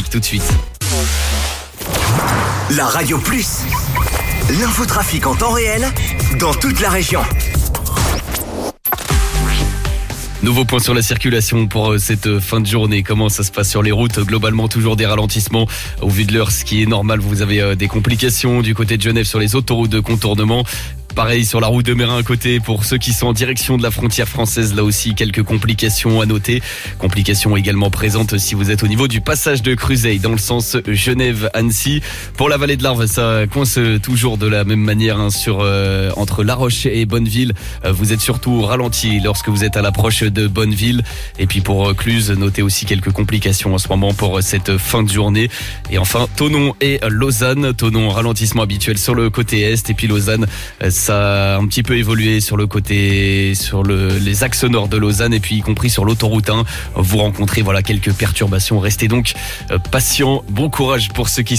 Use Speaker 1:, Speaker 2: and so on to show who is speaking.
Speaker 1: tout de suite.
Speaker 2: La Radio Plus. L'infotrafic en temps réel dans toute la région.
Speaker 1: Nouveau point sur la circulation pour cette fin de journée. Comment ça se passe sur les routes? Globalement, toujours des ralentissements au vu de l'heure, ce qui est normal. Vous avez des complications du côté de Genève sur les autoroutes de contournement. Pareil sur la route de Mérin à côté pour ceux qui sont en direction de la frontière française. Là aussi, quelques complications à noter. Complications également présentes si vous êtes au niveau du passage de Cruzeil dans le sens Genève-Annecy. Pour la vallée de l'Arve, ça coince toujours de la même manière entre La Roche et Bonneville. Vous êtes surtout ralenti lorsque vous êtes à l'approche de Bonneville. Et puis pour Cluse, notez aussi quelques complications en ce moment pour cette fin de journée. Et enfin, Thonon et Lausanne. Thonon, ralentissement habituel sur le côté est. Et puis Lausanne, ça a un petit peu évolué sur les axes nord de Lausanne et puis y compris sur l'autoroute 1. Vous rencontrez quelques perturbations. Restez donc patients. Bon courage pour ceux qui